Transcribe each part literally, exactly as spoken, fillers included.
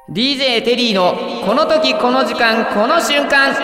ディージェー テリーのこの時この時間この瞬間。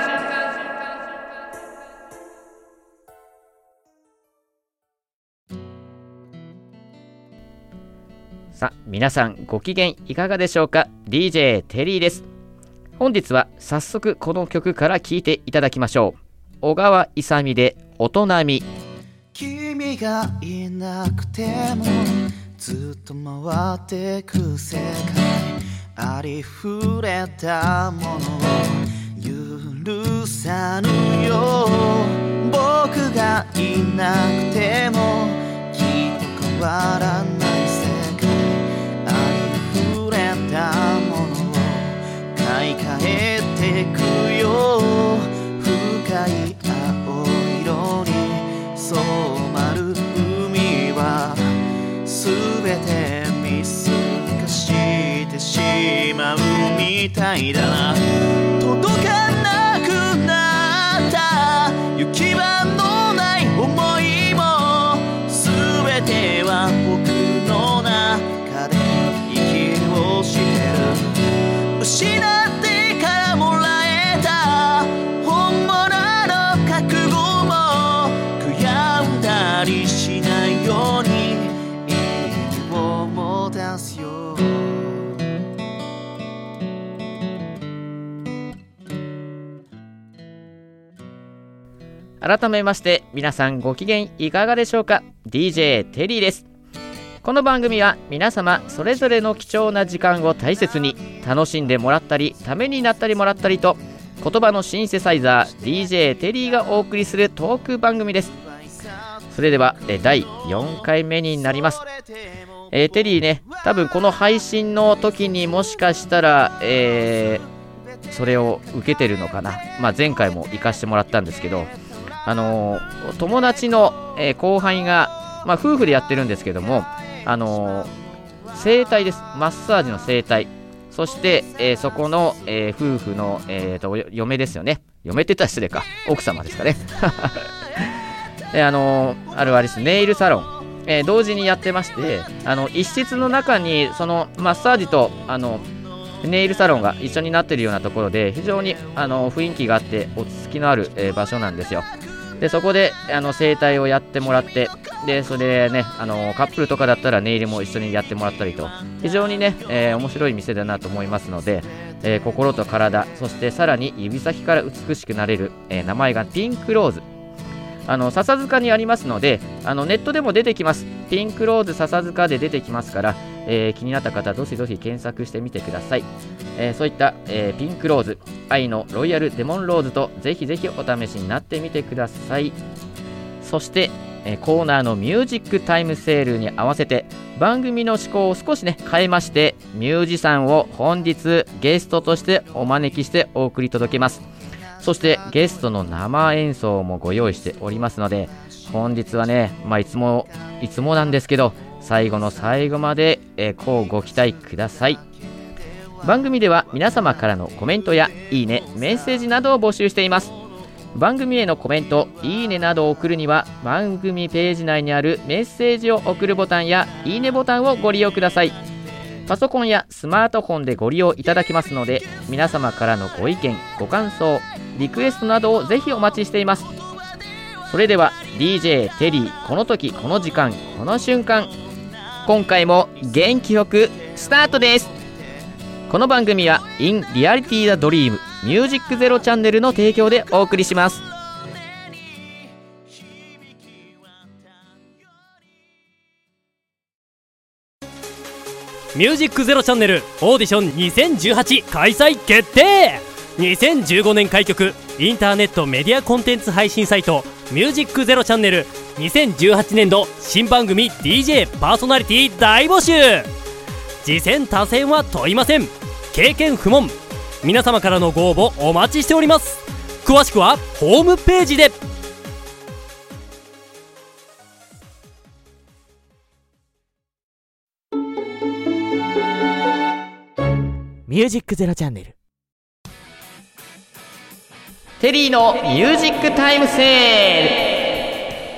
さあ皆さんご機嫌いかがでしょうか。 ディージェー テリーです。本日は早速この曲から聴いていただきましょう。小川勇でおとなみ。 君がいなくてもずっと回ってく世界、ありふれたものを許さぬよ。僕がいなくてもきっと変わらない世界、ありふれたものを買い替えてくよ。深い青色に染まる海はすべて見透かしてしまうみたいだな。届かなくなった行き場のない思いもすべては僕の中で息をしてる。失ってからもらえた本物の覚悟も悔やんだりしないように意味を持たすよ。 改めまして皆さんご機嫌いかがでしょうか。 ディージェー テリーです。この番組は皆様それぞれの貴重な時間を大切に楽しんでもらったりためになったりもらったりと、言葉のシンセサイザー ディージェー テリーがお送りするトーク番組です。それではだいよんかいめになります。えー、テリーね、多分この配信の時にもしかしたら、えー、それを受けてるのかな。まあ、前回も行かしてもらったんですけど、あのー、友達の、えー、後輩が、まあ、夫婦でやってるんですけども、あのー、整体です。マッサージの整体。そして、えー、そこの、えー、夫婦の、えー、と嫁ですよね。嫁って言ったら失礼か、奥様ですかね。で、あのー、あるあれです、ネイルサロン、えー、同時にやってまして、あの一室の中にそのマッサージとあのネイルサロンが一緒になっているようなところで、非常にあの雰囲気があって落ち着きのある、えー、場所なんですよ。でそこであの整体をやってもらって、でそれでね、あのカップルとかだったらネイルも一緒にやってもらったりと、非常にね、えー、面白い店だなと思いますので、えー、心と体、そしてさらに指先から美しくなれる、えー、名前がピンクローズ、あの笹塚にありますので、あのネットでも出てきます。ピンクローズ笹塚で出てきますから、えー、気になった方どしどし検索してみてください。えー、そういった、えー、ピンクローズ、愛のロイヤルデモンローズとぜひぜひお試しになってみてください。そして、えー、コーナーのミュージックタイムセールに合わせて番組の趣向を少しね変えまして、ミュージシャンを本日ゲストとしてお招きしてお送り届けます。そしてゲストの生演奏もご用意しておりますので、本日はね、まあ、いつもいつもなんですけど最後の最後まで、えー、こうご期待ください。番組では皆様からのコメントやいいね、メッセージなどを募集しています。番組へのコメント、いいねなどを送るには番組ページ内にあるメッセージを送るボタンやいいねボタンをご利用ください。パソコンやスマートフォンでご利用いただけますので、皆様からのご意見、ご感想、リクエストなどをぜひお待ちしています。それでは ディージェー テリー、この時この時間この瞬間、今回も元気よくスタートです。この番組は In Reality the Dream ミュージックゼロチャンネルの提供でお送りします。 ミュージックゼロチャンネルオーディションにせんじゅうはち開催決定。にせんじゅうごねん開局インターネットメディアコンテンツ配信サイトミュージックゼロチャンネルにせんじゅうはちねん度新番組 ディージェー パーソナリティ大募集。次戦他戦は問いません。経験不問。皆様からのご応募お待ちしております。詳しくはホームページで。 ミュージックゼロチャンネル、 テリーのミュージックタイムセール。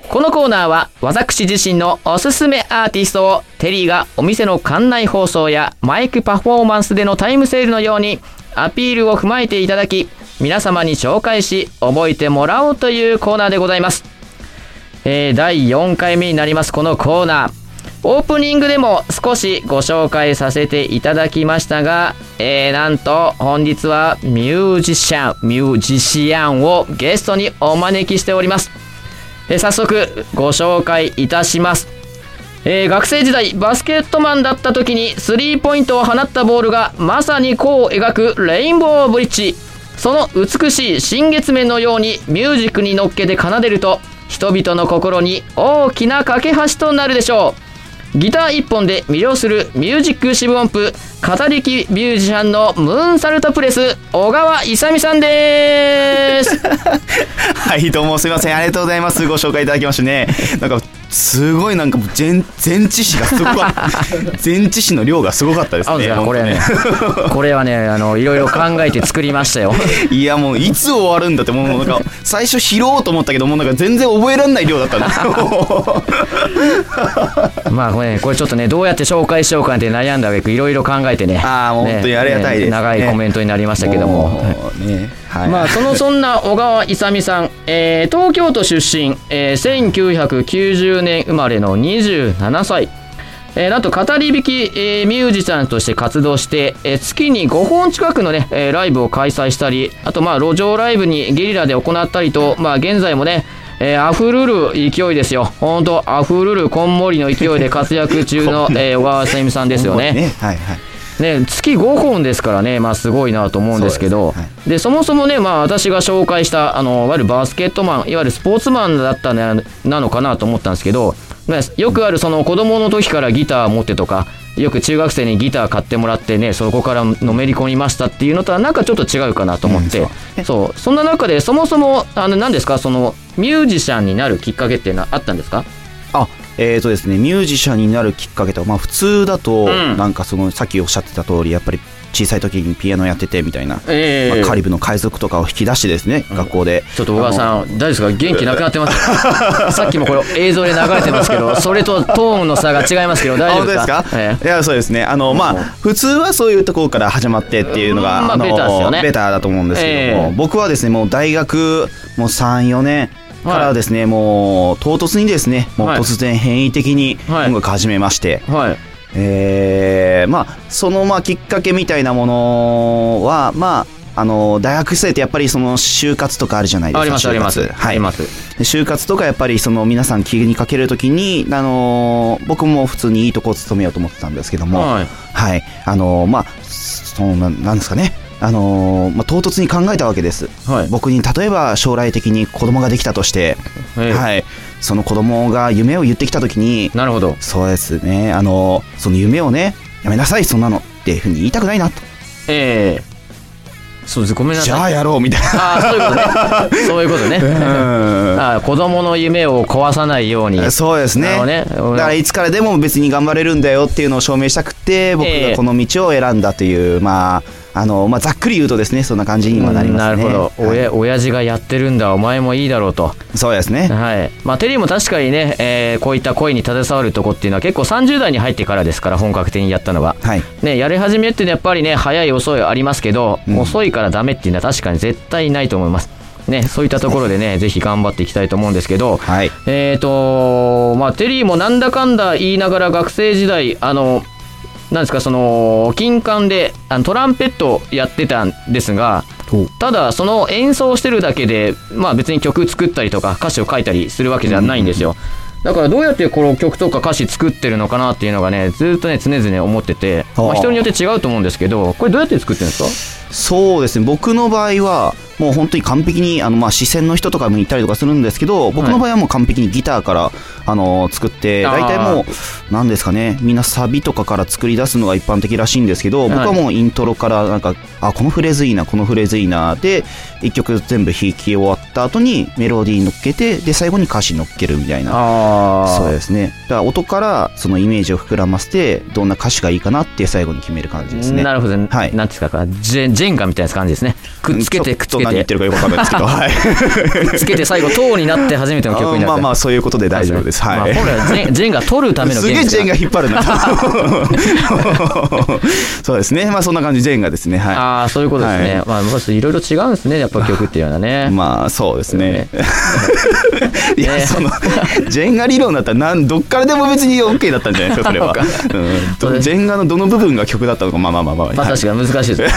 このコーナーは私自身のおすすめアーティストをテリーがお店の館内放送やマイクパフォーマンスでのタイムセールのようにアピールを踏まえていただき、皆様に紹介し覚えてもらおうというコーナーでございます。えー、だいよんかいめになりますこのコーナー、オープニングでも少しご紹介させていただきましたが、えー、なんと本日はミュージシャンミュージシアンをゲストにお招きしております。えー、早速ご紹介いたします。えー、学生時代バスケットマンだった時にスリーポイントを放ったボールがまさに弧を描くレインボーブリッジ、その美しい新月面のようにミュージックに乗っけて奏でると人々の心に大きな架け橋となるでしょう。ギター一本で魅了するミュージック四分音符語りきミュージシャンのムーンサルトプレス小川勇さんですはいどうもすいません、ありがとうございます。ご紹介いただきましてね、なんかすごいなんか前前置詞がすごかった前置詞の量がすごかったですね。 これねこれはねあのいろいろ考えて作りましたよいやもういつ終わるんだって、もうなんか最初拾おうと思ったけどもうなんか全然覚えられない量だったんですよまあこれ、ね、これちょっとねどうやって紹介しようかなって悩んだ挙句いろいろ考えてね、 ああもう本当にありがたいです、ねね、長いコメントになりましたけども、 もうね、はい、 まあそのそんな小川勇さん、えー、東京都出身、えー、せんきゅうひゃくきゅうじゅうねん生まれのにじゅうななさい、えー、なんと語り弾き、えー、ミュージシャンとして活動して、えー、月にごほん近くのね、えー、ライブを開催したり、あとまあ路上ライブにゲリラで行ったりと、まあ現在もねえー、あふるる勢いですよ。ほんとあふるるこんもりの勢いで活躍中の、えー、小川さゆみさんですよね。 ね、はいはいね、月ごほんですからね、まあ、すごいなと思うんですけど、 そ, で、はい、でそもそもね、まあ、私が紹介したあのいわゆるバスケットマン、いわゆるスポーツマンだったなのかなと思ったんですけど、まあ、よくあるその子供の時からギター持ってとか、よく中学生にギター買ってもらってね、そこからのめり込みましたっていうのとはなんかちょっと違うかなと思って、うん、そうそう、そんな中でそもそもあの何ですか、そのミュージシャンになるきっかけっていうのはあったんですか？ あえーとですね、ミュージシャンになるきっかけと、まあ、普通だと、うん、なんかそのさっきおっしゃってた通りやっぱり小さい時にピアノやっててみたいな、えーまあ、カリブの海賊とかを引き出してですね、うん、学校でちょっと小川さん大丈夫ですか、元気なくなってますさっきもこれ映像で流れてますけど、それとトーンの差が違いますけど大丈夫ですか？ 本当ですか？えー、いやそうですね、あの、まあ、普通はそういうところから始まってっていうのが、 まあ、ベターですよね。 ベターだと思うんですけども、えー、僕はですねもう大学もうさん、よねんからですね、はい、もう唐突にですねもう突然変異的に音楽始めまして、はいはい、えー、まあそのまあきっかけみたいなものはまああの大学生ってやっぱりその就活とかあるじゃないですか。 ありますあります、はい、あります。 就活とかやっぱりその皆さん気にかけるときに、あのー、僕も普通にいいとこを勤めようと思ってたんですけども、はい、はい、あのー、まあそのななんですかね、あのーまあ、唐突に考えたわけです、はい、僕に例えば将来的に子供ができたとして、はいはい、その子供が夢を言ってきたときに、 なるほど、 そうですね、あのー、その夢をねやめなさいそんなのっていうふうに言いたくないなと、 ええーそうです、ごめんなさい。 じゃあやろうみたいな。 ああ、そういうことね。そういうことね。うん、あ子供の夢を壊さないように。 そうですね。ね、だからいつからでも別に頑張れるんだよっていうのを証明したくて、僕がこの道を選んだという、えー、まああのまあざっくり言うとですね、そんな感じにはなりますね。 なるほど。おや、 はい、 親父がやってるんだ、お前もいいだろうと。 そうですね。 はい。まあテリーも確かにね、えー、こういった声に携わるとこっていうのは結構さんじゅうだいに入ってからですから、本格的にやったのは。はい。ね、やり始めっていうのはやっぱりね、早い遅いありますけど、うん、遅いからダメっていうのは確かに絶対ないと思います。ね、そういったところでね、ぜひ頑張っていきたいと思うんですけど、はい、えーと、まあテリーもなんだかんだ言いながら学生時代、あの、なんですか、その金管であのトランペットやってたんですが、ただその演奏してるだけで、まあ別に曲作ったりとか歌詞を書いたりするわけじゃないんですよ。だからどうやってこの曲とか歌詞作ってるのかなっていうのがね、ずっとね常々思ってて、まあ、人によって違うと思うんですけど、これどうやって作ってるんですか？ そうですね、僕の場合はもう本当に完璧にあのまあ視線の人とかもいたりとかするんですけど、僕の場合はもう完璧にギターからあの作って、大体もう何ですかね、みんなサビとかから作り出すのが一般的らしいんですけど、僕はもうイントロからなんか、あこのフレーズいいなこのフレーズいいなで一曲全部弾き終わった後にメロディー乗っけて、で最後に歌詞乗っけるみたいな。あそうですね、だから音からそのイメージを膨らませてどんな歌詞がいいかなって最後に決める感じですね。 なるほど、はい、なんですか、ジェ、ジジェンガみたいな感じですね。くっつけてくっつけて、 何言ってるかよくわかんないですけど、はい、 くっつけて最後塔になって初めての曲になる。 まあまあそういうことで大丈夫です。はい、 まあ、本来はジェン、ジェンガ取るためのゲームですから。 すげえジェンガ引っ張るなそうですね、まあそんな感じジェンガですね。はい、 ああそういうことですね。はい、まあいろいろ違うんですね、やっぱ曲っていうのはね。 まあそうですね。いや、ね、そのジェンガ理論だったらなんどっからでも別に OK だったんじゃないですか、それは。うん、ジェンガのどの部分が曲だったのか、まあまあまあまあ、 まあ確かに難しいです。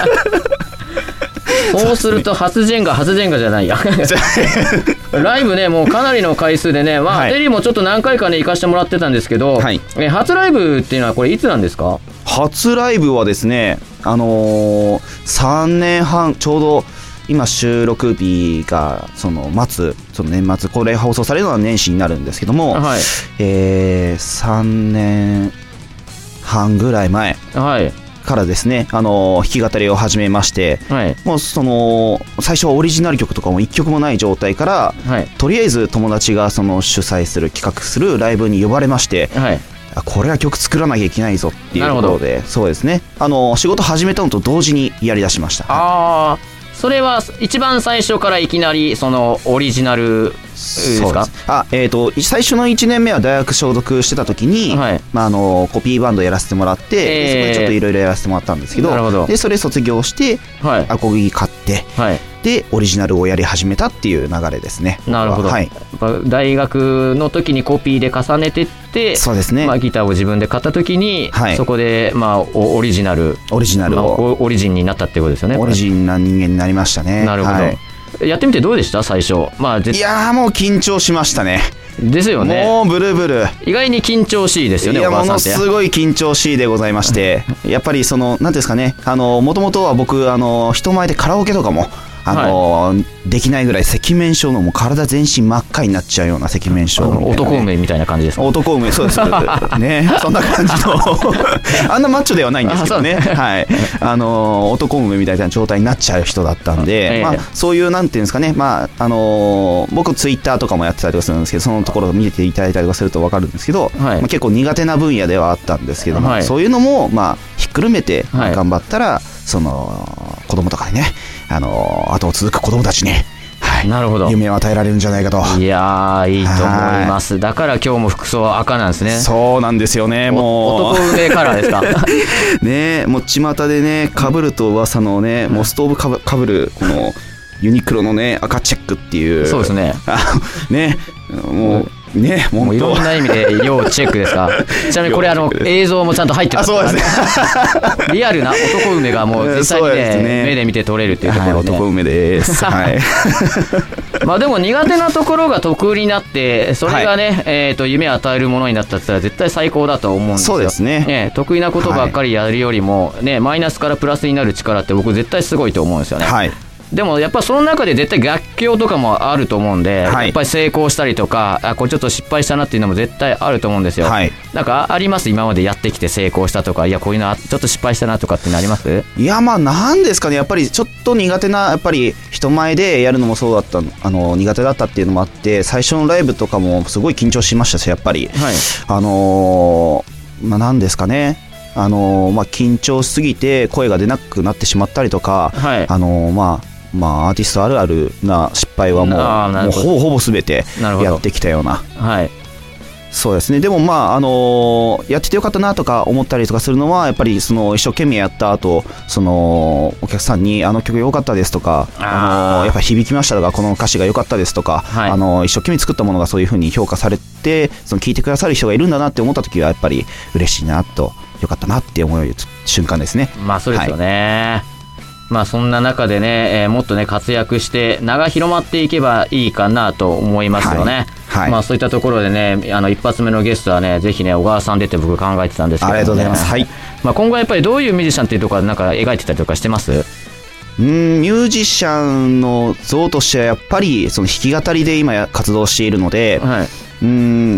そうすると初ジェンガ初ジェンガじゃないやライブねもうかなりの回数でね、まあ、はい、テリーもちょっと何回かね行かしてもらってたんですけど、はい、え初ライブっていうのはこれいつなんですか？ 初ライブはですね、あのー、さんねんはんちょうど今収録日がその末その年末、これ放送されるのは年始になるんですけども、はい、えー、さんねんはんぐらい前、はい、からですね、あの弾き語りを始めまして、はい、もうその最初はオリジナル曲とかもいっきょくもない状態から、はい、とりあえず友達がその主催する企画するライブに呼ばれまして、はい、これは曲作らなきゃいけないぞっていうところで、そうですね、あの仕事始めたのと同時にやりだしました。 あー、それは一番最初からいきなりそのオリジナルですか？ あ、えーと、最初のいちねんめは大学所属してた時に、はい、まあ、あのコピーバンドやらせてもらって、えー、そこでちょっといろいろやらせてもらったんですけど、なるほど。でそれ卒業して、はい、アコギ買って、はい、でオリジナルをやり始めたっていう流れですね。 なるほど、はい、大学の時にコピーで重ねてって、そうですね、まあ、ギターを自分で買った時に、はい、そこで、まあ、オリジナルオリジナルを、 まあ、オリジンになったってことですよね。 オリジンな人間になりましたね。 なるほど、はい、やってみてどうでした最初？まあ、 いやーもう緊張しましたね。 ですよね。 もうブルブル、 意外に緊張しいですよね。 いやものすごい緊張しいでございましてやっぱりその何ですかね、あのもともとは僕あの人前でカラオケとかもあの、はい、できないぐらい赤面症のもう体全身真っ赤になっちゃうような赤面症、ね、 男梅みたいな感じですか？ 男梅、そうですね、そんな感じのあんなマッチョではないんですけどね、はい、あの男梅みたいな状態になっちゃう人だったんで、えーまあ、そういうなんていうんですかね、まああのー、僕ツイッターとかもやってたりとかするんですけど、そのところを見ていただいたりとかすると分かるんですけど、はい、まあ、結構苦手な分野ではあったんですけども、はい、そういうのもまあひっくるめて頑張ったら、はい、その子供とかにね、あのー、後を続く子供たちに、はい、なるほど、夢を与えられるんじゃないかと。 いやー、いいと思います。だから今日も服装は赤なんですね。 そうなんですよね。もう男梅カラーですかね、もう巷でねかぶると噂のね、もうストーブかぶ、かぶるこのユニクロのね赤チェックっていう、 そうですねね、もうね、 もういろんな意味で要チェックですかちなみにこれあの映像もちゃんと入ってますから、ね、リアルな男梅がもう実際に、ねね、目で見て撮れるっていうところで、ね、 はい、男梅です、はい、 まあでも苦手なところが得意になってそれがね、はい、えー、と夢を与えるものになったって言ったら絶対最高だと思うんですよ。 そうですね、 ね、得意なことばっかりやるよりも、ね、マイナスからプラスになる力って僕絶対すごいと思うんですよね。はい、でもやっぱその中で絶対逆境とかもあると思うんで、はい、やっぱり成功したりとか、あ、これちょっと失敗したなっていうのも絶対あると思うんですよ。はい、なんかあります？今までやってきて成功したとか、いやこういうのちょっと失敗したなとかってのあります？ いや、まあなんですかね、やっぱりちょっと苦手な、やっぱり人前でやるのもそうだった、あの苦手だったっていうのもあって、最初のライブとかもすごい緊張しましたし、やっぱり、はい、あのー、まあなんですかね、あのーまあ、緊張しすぎて声が出なくなってしまったりとか、はい、あのー、まあまあ、アーティストあるあるな失敗はもう、もうほぼほぼ全てやってきたような、はい、そうですね。でもまあ、あのー、やっててよかったなとか思ったりとかするのは、やっぱりその一生懸命やった後、そのお客さんにあの曲良かったですとか、あ、あのー、やっぱ響きましたとか、この歌詞が良かったですとか、はい、あのー、一生懸命作ったものがそういう風に評価されて、その聴いてくださる人がいるんだなって思った時はやっぱり嬉しいなと、よかったなって思う瞬間ですね。 まあそうですよね、はい、まあそんな中でね、えー、もっとね活躍して名が広まっていけばいいかなと思いますよね。はいはい、まあそういったところでね、あの一発目のゲストはね、ぜひね小川さん出て僕考えてたんですけど、ね、 ありがとうございます。はい、 まあ今後やっぱりどういうミュージシャンっていうところなんか描いてたりとかしてます？ うん、ミュージシャンの像としてはやっぱりその弾き語りで今活動しているので、はい、うん、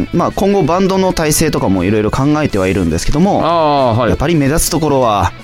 まあ今後バンドの体制とかもいろいろ考えてはいるんですけども、あ、はい、やっぱり目立つところは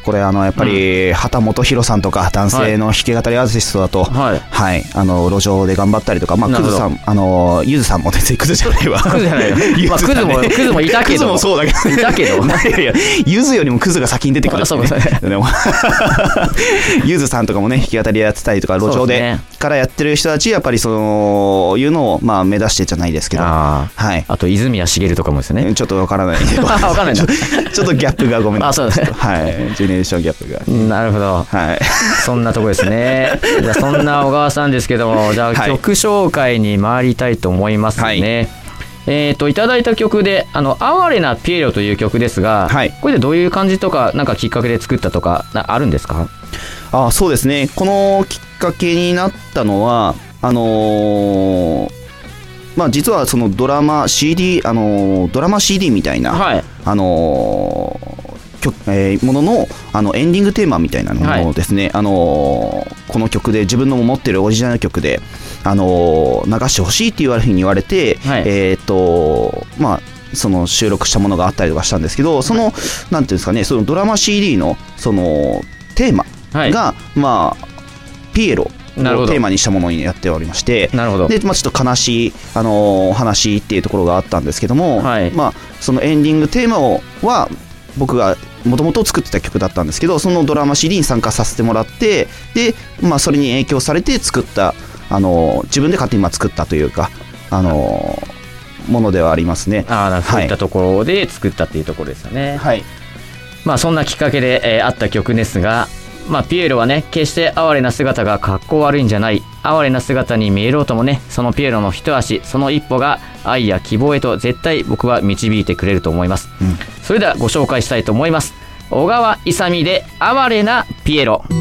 これあのやっぱり畑本博さんとか男性の弾き語りアーティストだと、 はいはい、あの路上で頑張ったりとか、まあ、クズさん、あのゆずさんも全然クズじゃないわ。 クズじゃないよ。まあ、クズもクズもいたけど。クズもそうだけど。 いたけど。 いやいや、ゆずよりもクズが先に出てくる、ね。そうですね。でもゆずさんとかもね弾き語りやってたりとか路上で、ね、からやってる人たちやっぱりそういうのをまあ目指してじゃないですけど、あ、 はい、あと泉谷しげるとかもですね。 ちょっとわからないけど。わからないんだ。ちょっとギャップがごめんなさい。あ、そうですね。はい、ジェネレーションギャップが。 なるほど。はい。そんなとこですね。じゃあそんな小川さんですけども、じゃあ曲紹介に参りたいと思いますね。はい、えーといただいた曲であの哀れなピエロという曲ですが、はい、これでどういう感じとかなんかきっかけで作ったとかあるんですか？ あ、そうですね。このきっかけになったのはあのー、まあ実はそのドラマ シーディー あのー、ドラマ シーディー みたいな、はい、あのーえー、ものの、あのエンディングテーマみたいなのをですね、はい、あのー、この曲で自分の持ってるオリジナル曲で、あのー、流してほしいっていうふうに言われて、はい、えー、っとまあその収録したものがあったりとかしたんですけど、その、はい、なんていうんですかね、そのドラマ シーディー のそのテーマが、はい、まあピエロをテーマにしたものにやっておりまして、なるほど。で、まあ、ちょっと悲しい、あのー、話っていうところがあったんですけども、はい、まあ、そのエンディングテーマをは僕がもともと作ってた曲だったんですけど、そのドラマ シーディー に参加させてもらって、で、まあ、それに影響されて作った、あの自分で勝手に今作ったというか、あのものではありますね。 ああ、そういったところで作ったっていうところですよね。はい。まあ、そんなきっかけで、えー、あった曲ですが、まあ、ピエロはね、決して哀れな姿がかっこ悪いんじゃない、哀れな姿に見えろうともね、そのピエロの一足、その一歩が愛や希望へと絶対僕は導いてくれると思います。うん、それではご紹介したいと思います。小川勇で哀れなピエロ。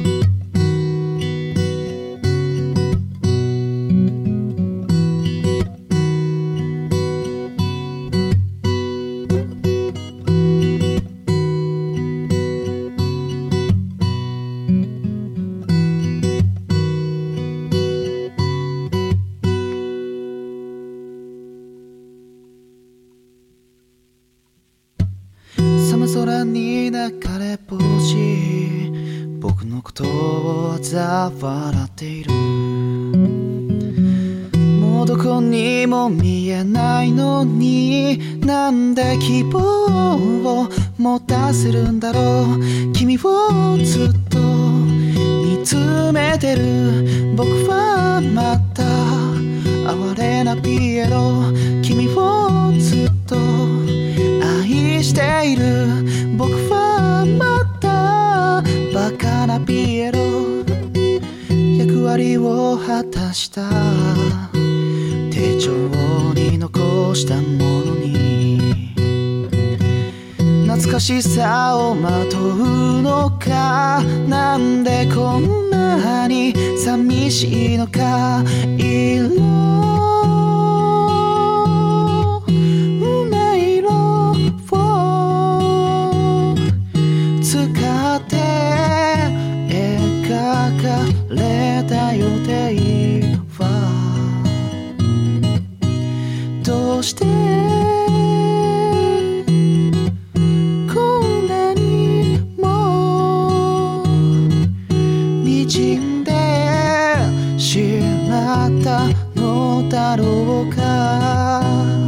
空に流れ星、僕のことを嘲笑っている。もうどこにも見えないのに、なんで希望を持たせるんだろう。君をずっと見つめてる僕はまた哀れなピエロ。君をずっと愛している僕はまたバカなピエロ。役割を果たした手帳に残したものに懐かしさをまとうのか。なんでこんなに寂しいのか。色どうしてこんなにも滲んでしまったのだろうか。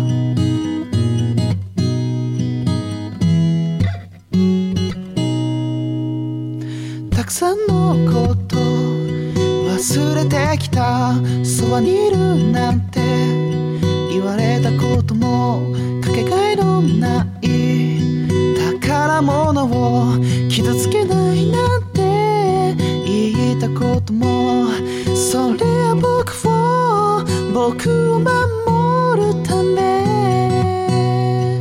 たくさんのこと忘れてきた。そばにいるなんて言われたこともかけがえのない宝物を傷つけないなんて言ったことも、それは僕を僕を守るため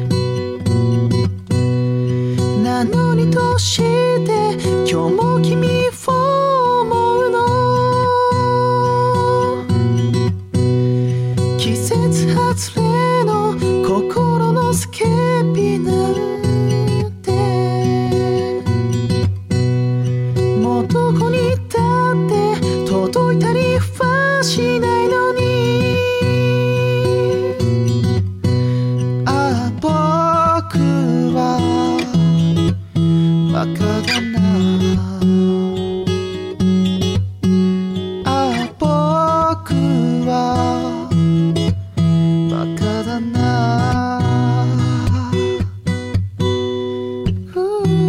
なのに、どうして今日も君を思うの。季節外れのカだなあ僕はバカだなふ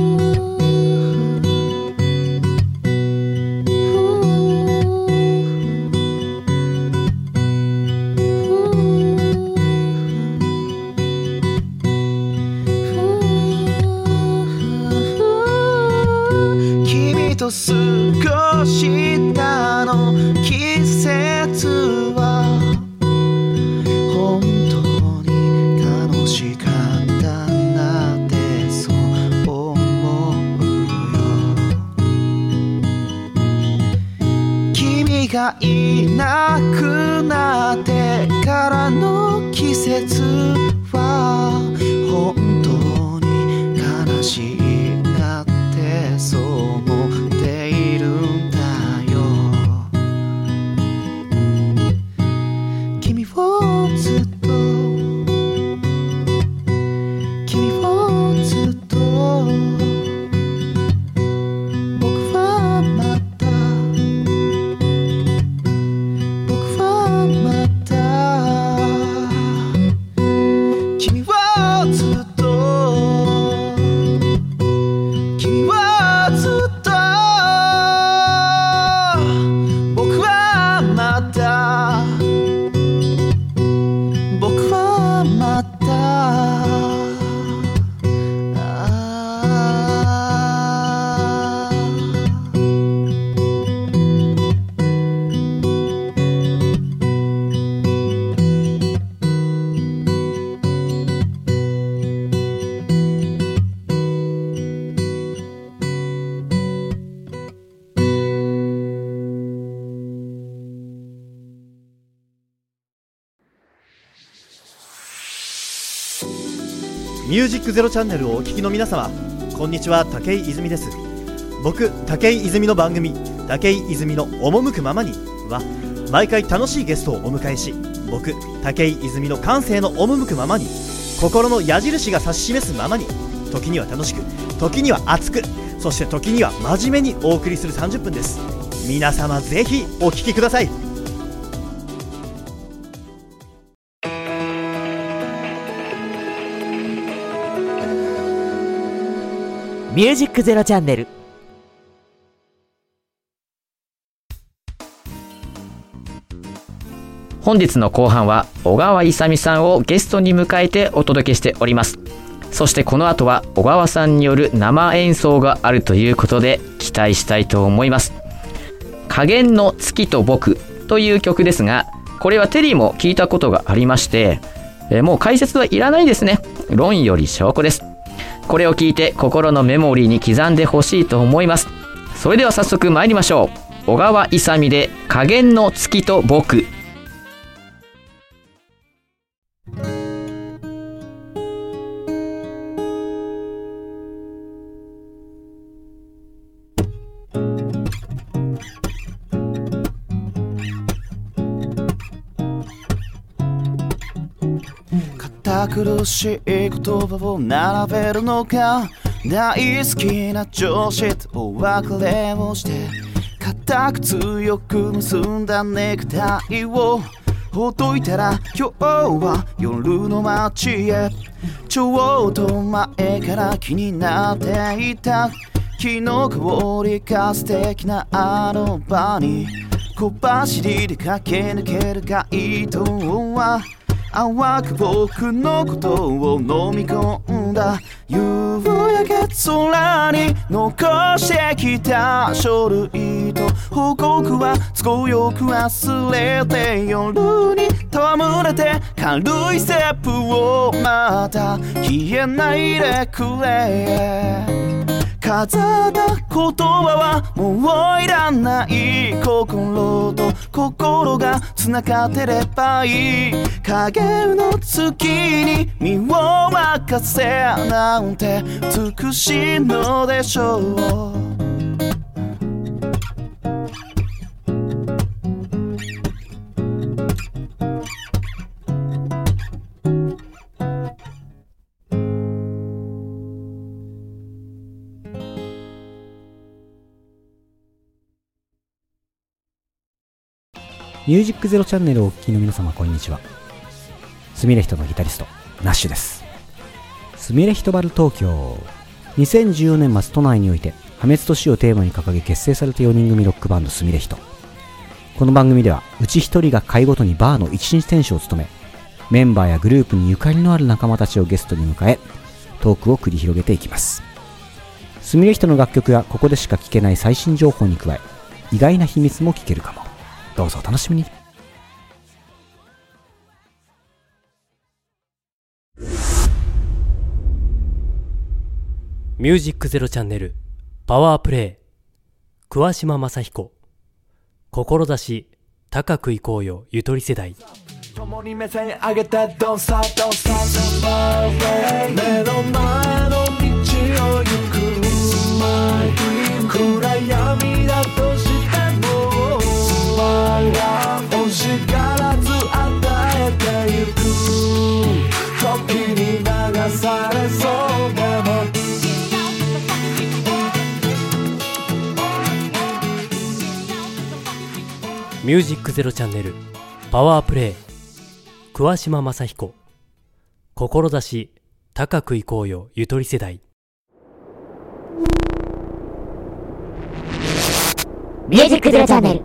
君と過ごしたの季節は本当に楽しかったなってそう思うよ君がいなくなってからの季節は本当に悲しいなってそう思っているんだよ君をずっと君をずっと僕はまた僕はまた君をずっと君はずっと僕はまた僕はまたミュージックゼロチャンネルをお聞きの皆様、こんにちは。武井泉です。僕武井泉の番組武井泉の赴くままには毎回楽しいゲストをお迎えし、僕武井泉の感性の赴くままに心の矢印が指し示すままに、時には楽しく時には熱く、そして時には真面目にお送りするさんじゅっぷんです。皆様ぜひお聞きください。 ミュージックゼロチャンネル。 本日の後半は小川勇さんをゲストに迎えてお届けしております。そしてこの後は小川さんによる生演奏があるということで期待したいと思います。加減の月と僕という曲ですが、これはテリーも聞いたことがありまして、えもう解説はいらないですね。論より証拠です。これを聞いて心のメモリーに刻んでほしいと思います。それでは早速参りましょう。小川勇で加減の月と僕。 堅苦しい言葉を並べるのが大好きな上司とお別れをして、固く強く結んだネクタイをほどいたら、今日は夜の街へ。ちょうど前から気になっていたキノコ香りが素敵なあの場に、小走りで駆け抜ける街灯は淡く僕のことを飲み込んだ。夕焼け空に残してきた書類と報告は強く忘れて、夜に戯れて軽いステップをまた消えないでくれ。飾った言葉はもういらない。心と心が繋がってればいい。影の月に身を任せなんて美しいのでしょう。 ミュージックゼロチャンネルをお聞きの皆様こんにちは。すみれひとのギタリストナッシュです。すみれひとバル東京。にせんじゅうよねん末都内において破滅と死をテーマに掲げ結成されたよにん組ロックバンドすみれひと。この番組ではうちひとりが回ごとにバーの一日店主を務め、メンバーやグループにゆかりのある仲間たちをゲストに迎えトークを繰り広げていきます。すみれひとの楽曲やここでしか聞けない最新情報に加え、意外な秘密も聞けるかも。どうぞお楽しみに。 ミュージックゼロチャンネルパワープレイ桑島正彦。志高くいこうよゆとり世代。 共に目線上げて Don't stop Don't stop My way 目の前の道を行く My dream 暗闇だとしても My love 惜しがらず与えてゆく。時に流されそうでもミュージックゼロチャンネルパワープレイ桑島正彦。志高くいこうよゆとり世代。 ミュージックゼロチャンネル。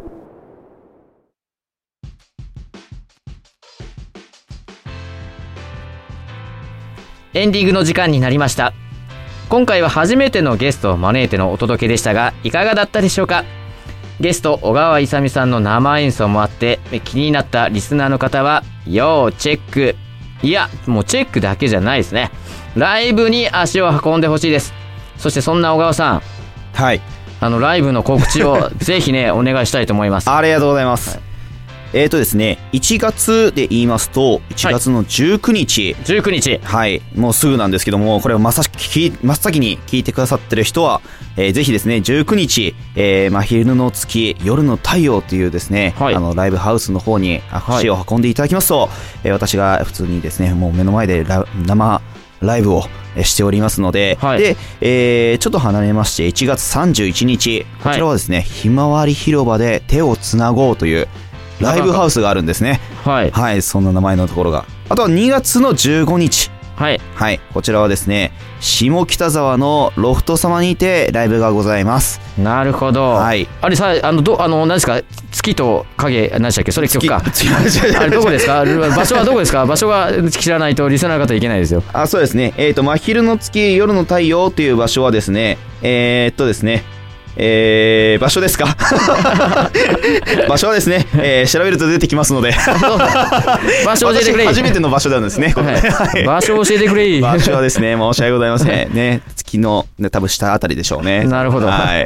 エンディングの時間になりました。今回は初めてのゲストを招いてのお届けでしたが、いかがだったでしょうか。ゲスト小川いさみさんの生演奏もあって気になったリスナーの方は要チェック。いやもうチェックだけじゃないですね、ライブに足を運んでほしいです。そしてそんな小川さん、 はい、 あのライブの告知をぜひねお願いしたいと思います。 ありがとうございます、はい。えーとですね、いちがつで言いますといちがつのじゅうくにち、 はい、じゅうくにち、 はい、もうすぐなんですけども、これを真っ先真っ先に聞いてくださってる人は、えー、ぜひですねじゅうくにち、えー、真昼の月夜の太陽というですね、はい、あのライブハウスの方に足を運んでいただきますと、はい、えー、私が普通にですねもう目の前でラ生ライブをしておりますので、はい、で、えー、ちょっと離れましていちがつさんじゅういちにち、こちらはですね、はい、ひまわり広場で手をつなごうというライブハウスがあるんですね。はい、はい、そんな名前のところが。あとはにがつのじゅうごにち、はい、はい、こちらはですね下北沢のロフト様にてライブがございます。 なるほど、はい、あれさ、あのどあの何ですか、月と影何でしたっけ、それ曲かあれどこですか場所はどこですか。場所が知らないとリスナーの方いけないですよ。 あ、そうですね、えーと真昼の月夜の太陽という場所はですね、えー、っとですねえー、場所ですか場所はですね、えー、調べると出てきますので場所教えてくれ。 初めての場所なんですね、ここね、 はい、場所教えてくれ。 場所はですね申し訳ございませんね、月の、ね、多分下あたりでしょうね。 なるほど、はい、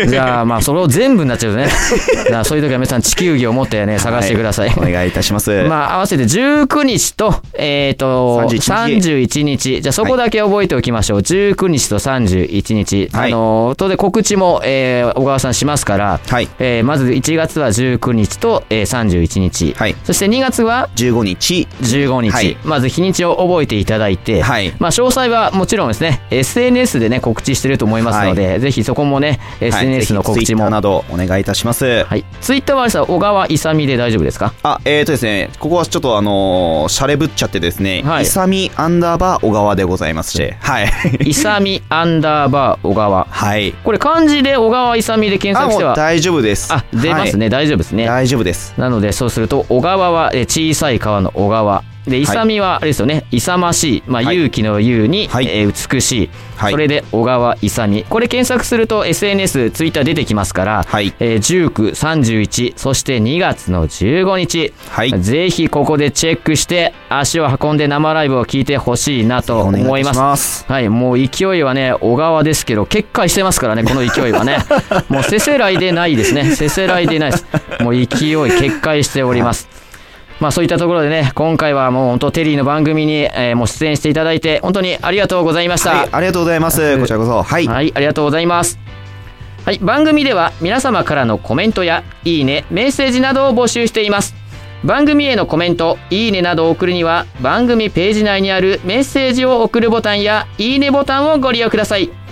じゃあまあそれを全部になっちゃうねそういう時は皆さん地球儀を持ってね探してください、 はい、お願いいたします。 まあ合わせてじゅうくにちとえっ、ー、とさんじゅういちにち、じゃあそこだけ覚えておきましょう、はい、じゅうくにちとさんじゅういちにち、はい、あの当然告知も、えー小川さんしますから、はい、えー、まずいちがつはじゅうくにちと、えー、さんじゅういちにち、はい、そしてにがつはじゅうごにち、 じゅうごにち、はい、まず日にちを覚えていただいて、はい、まあ、詳細はもちろんですね エスエヌエス でね告知してると思いますので、はい、ぜひそこもね エスエヌエス の告知も、 はい、ツイッターなどお願いいたします。 はい、ツイッターはあれさ小川いさみで大丈夫ですか。 あ、えーとですねここはちょっとあのー、シャレぶっちゃってですね、はい、いさみアンダーバー小川でございますし、はい、 いさみアンダーバー小川、はい、これ漢字で小川いさみで検索しては大丈夫です。 あ、出ますね、はい、大丈夫ですね。 大丈夫です。 なのでそうすると小川は小さい川の小川で、勇みはあれですよね、勇ましい、まあ、勇気の勇に、はい、えー、美しい、はい、それで小川勇、これ検索すると エスエヌエス、ツイッター出てきますから、はい、えー、じゅうく、さんじゅういち、そしてにがつのじゅうごにち、はい、ぜひここでチェックして足を運んで生ライブを聞いてほしいなと思います。ますはい、もう勢いはね小川ですけど決壊してますからね、この勢いはねもうせせらいでないですね、せせらいでないです、もう勢い決壊しております。まあそういったところでね、今回はもう本当テリーの番組に、えー、もう出演していただいて本当にありがとうございました。 はい、ありがとうございます。こちらこそ、はい、 はい、ありがとうございます。はい、番組では皆様からのコメントやいいね、メッセージなどを募集しています。番組へのコメント、いいねなどを送るには番組ページ内にあるメッセージを送るボタンやいいねボタンをご利用ください。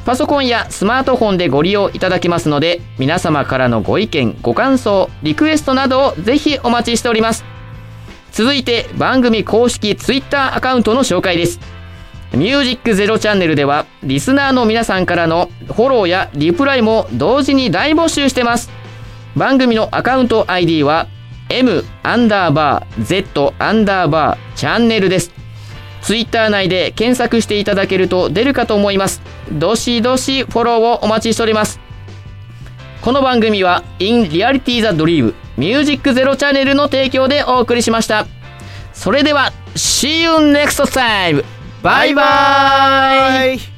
パソコンやスマートフォンでご利用いただけますので、皆様からのご意見ご感想リクエストなどをぜひお待ちしております。続いて番組公式ツイッターアカウントの紹介です。ミュージックゼロチャンネルではリスナーの皆さんからのフォローやリプライも同時に大募集してます。番組のアカウント アイディー は M アンダーバー Z アンダーバーチャンネルです。ツイッター内で検索していただけると出るかと思います。どしどしフォローをお待ちしております。この番組は In Reality the Dream ミュージックゼロチャンネルの提供でお送りしました。それでは See you next time! バイバイ。